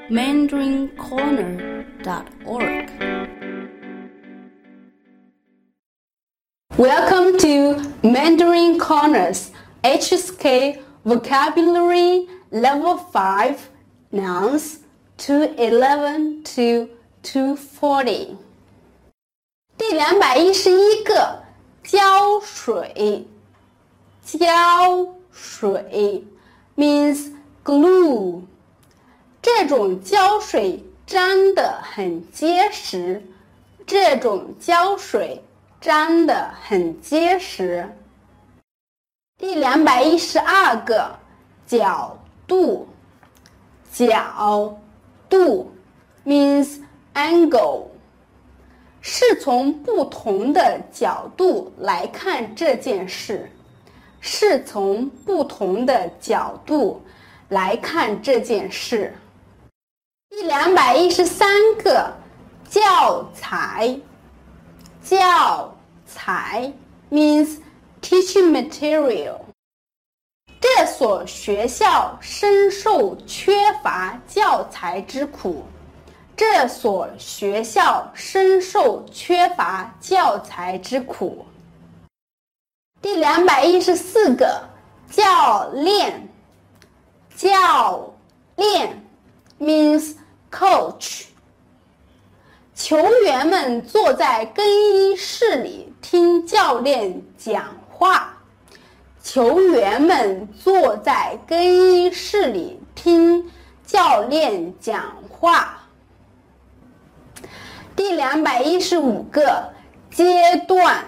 mandarincorner.org. Welcome to Mandarin Corners HSK Vocabulary Level 5 Nouns 211 to 240. 第211个胶水，胶水 means glue. 这种胶水粘得很结实，这种胶水粘得很结实。第212个角度，角度 means angle. 是从不同的角度来看这件事，是从不同的角度来看这件事。第213个教材，教材 means teaching material. 这所学校深受缺乏教材之苦，这所学校深受缺乏教材之苦。第214个教练，教练 means coach. 球员们坐在更衣室里听教练讲话，球员们坐在更衣室里听教练讲话。第215个阶段，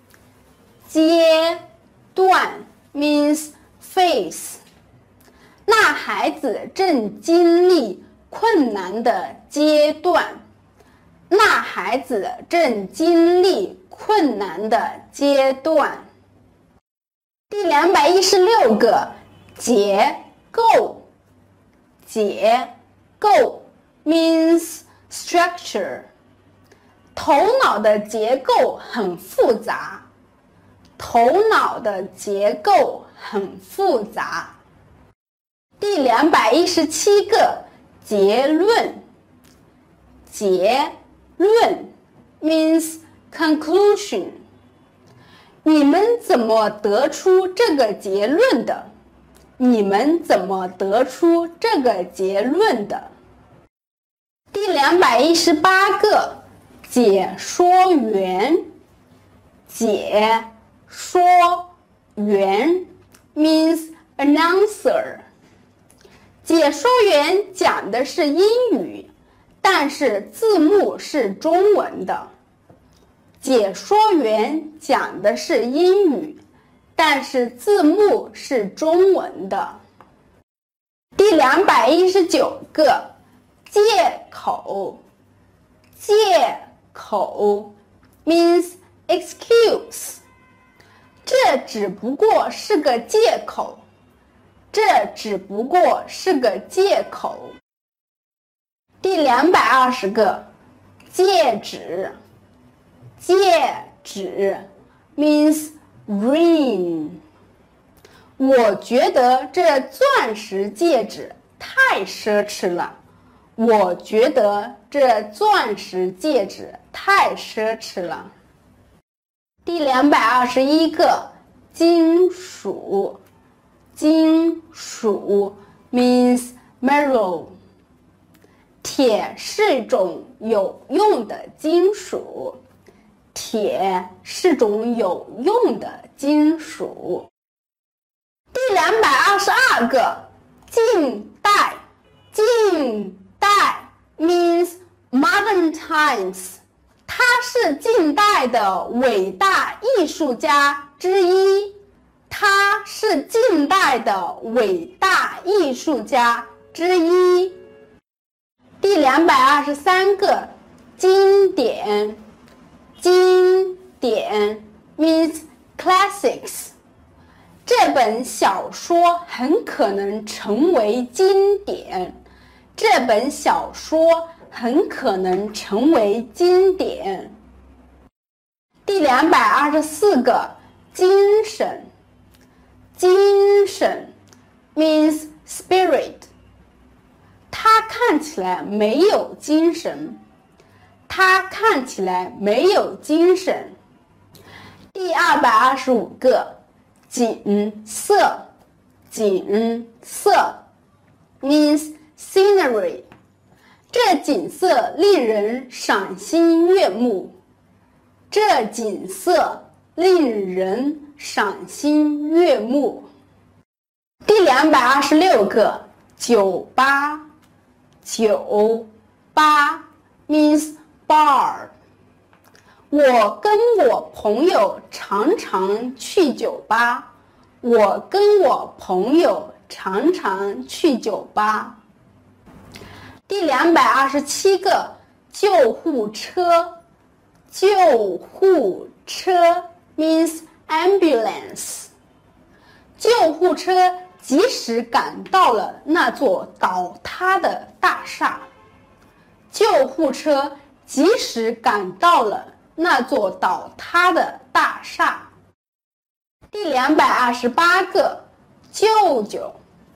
阶段 means phase. 那孩子正经历困难的阶段，那孩子正经历困难的阶段。第216个结构，结构 means structure. 头脑的结构很复杂，头脑的结构很复杂。第217个结论，结论 means conclusion. 你们怎么得出这个结论的？你们怎么得出这个结论的？第218个解说员，解说员 means announcer. 解说员讲的是英语，但是字幕是中文的。解说员讲的是英语，但是字幕是中文的。第219个借口，借口 means excuse. 这只不过是个借口，这只不过是个借口。第220个戒指，戒指 means ring. 我觉得这钻石戒指太奢侈了，我觉得这钻石戒指太奢侈了。第221个金属，金属 means metal. 铁是种有用的金属，铁是种有用的金属。第222个近代，近代 means modern times. 他是近代的伟大艺术家之一，他是近代的伟大艺术家之一。第223个经典，经典 means classics. 这本小说很可能成为经典，这本小说很可能成为经典。第224个精神，精神 means spirit. 他他看起来没有精神。他看起来没有精神。第225个，景色，景色 means scenery。这景色令人赏心悦目。这景色令人赏心悦目。第226个，酒吧，酒吧 means bar。我跟我朋友常常去酒吧。我跟我朋友常常去酒吧。第227个，救护车，救护车 means ambulance。救护车及时赶到了那座倒塌的大厦。救护车及时赶到了那座倒塌的大厦。第228个，舅舅，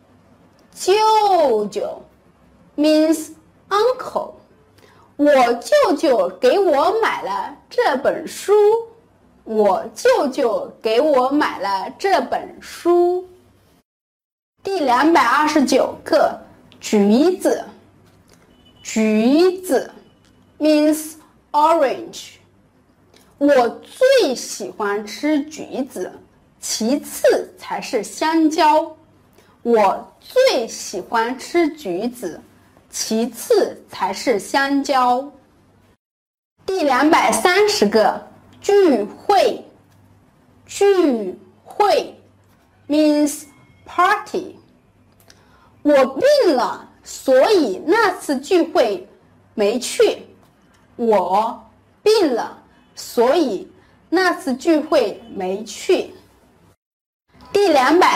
舅舅 means uncle。我舅舅给我买了这本书。我舅舅给我买了这本书。第229个，橘子，橘子 means orange。我最喜欢吃橘子，其次才是香蕉。我最喜欢吃橘子，其次才是香蕉。第230个，聚会，聚会 means party。我病了，所以那次聚会没去。我病了，所以那次聚会没去。第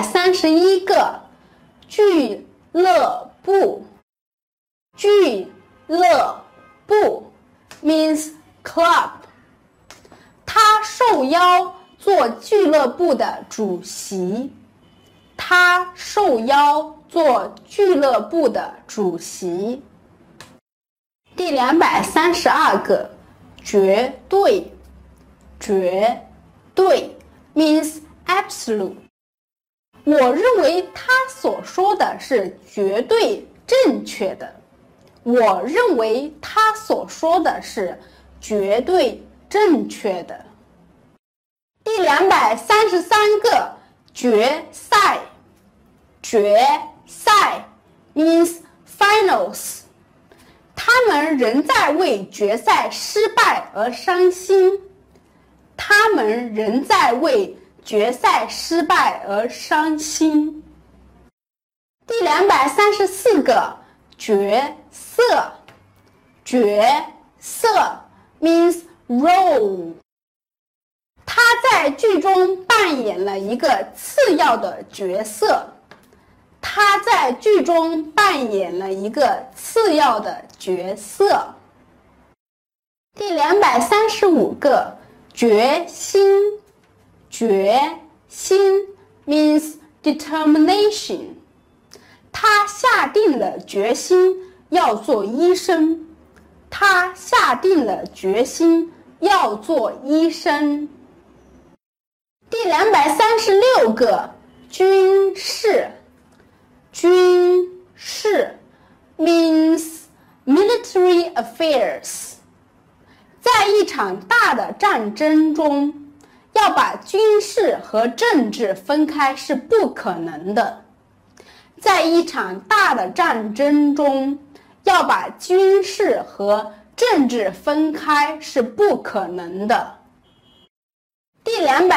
231个，俱乐部，俱乐部 means club。他受邀做俱乐部的主席。他受邀做俱乐部的主席。第232个，绝对，绝对 means absolute。我认为他所说的是绝对正确的。我认为他所说的是绝对正确的。第233个，决赛，决赛 means finals。他们仍在为决赛失败而伤心。他们仍在为决赛失败而伤心。第234个，角色，角色 means role。他在剧中扮演了一个次要的角色。他在剧中扮演了一个次要的角色。第235个，决心，决心 means determination。他下定了决心要做医生。他下定了决心要做医生。第236个，军事，军事 means military affairs。在一场大的战争中，要把军事和政治分开是不可能的。在一场大的战争中，要把军事和政治分开是不可能的。第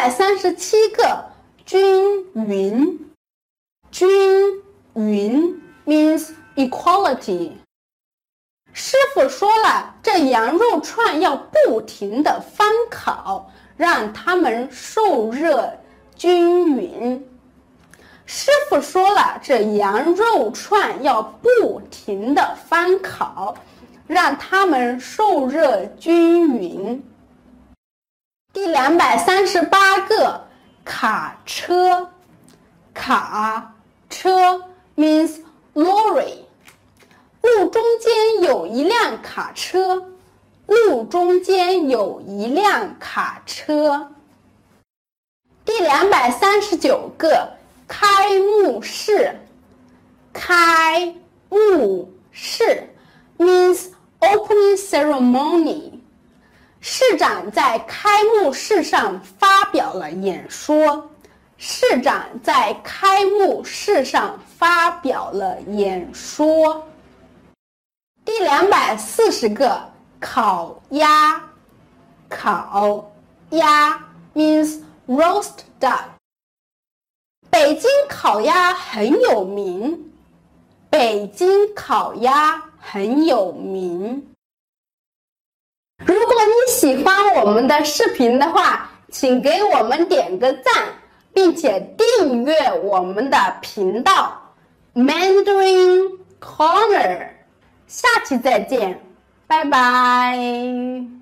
237个，均匀，均匀 means equality。师傅说了，这羊肉串要不停地翻烤，让它们受热均匀。师傅说了，这羊肉串要不停地翻烤，让它们受热均匀。第238个，卡车，卡车 means lorry。为间有一辆卡车。路中间有一辆卡车。第239个开幕式。开幕式 means opening ceremony。市长在开幕式上发表了演说。市长在开幕式上发表了演说。第240个烤鸭。烤鸭 means roast duck。北京烤鸭很有名。北京烤鸭很有名。如果你喜欢我们的视频的话，请给我们点个赞，并且订阅我们的频道 Mandarin Corner。下期再见，拜拜。